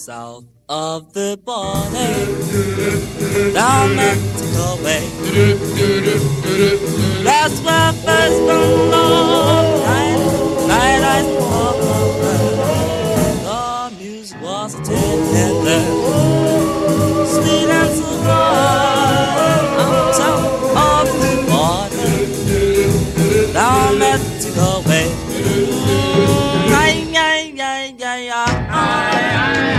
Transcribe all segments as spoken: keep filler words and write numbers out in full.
south of the border, down Mexico way. That's where first from love, night, night I spoke of her. The music was tender, sweet and so good. I'm south of the border, down Mexico way. Ay, ay, ay, ay, ay.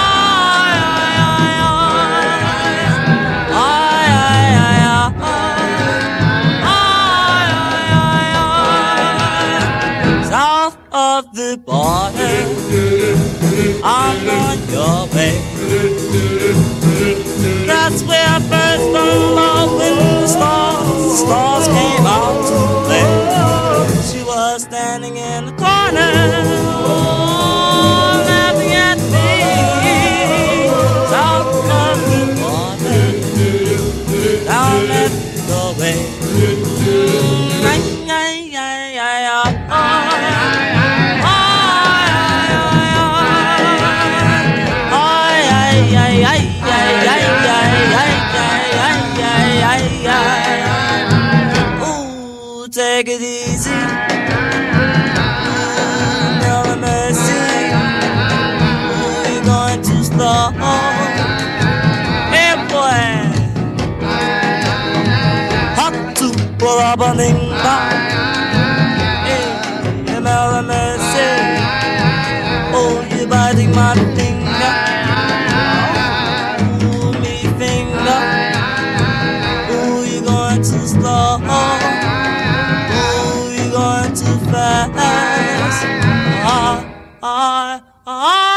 Of the border, I'm on your way. That's where I first found love when the stars, the stars came out to play. She was standing in the corner, oh, laughing at me. South of the border, down at the way. Ay, ay, ay, ay, ay. Take it easy, no mercy. We're going too slow. Hey boy, hot to Borabalinga. Hey, no mercy. Oh, you're biting my finger. Ooh, me finger. Ooh, you're going too slow. Too fast. Ah, ah, ah.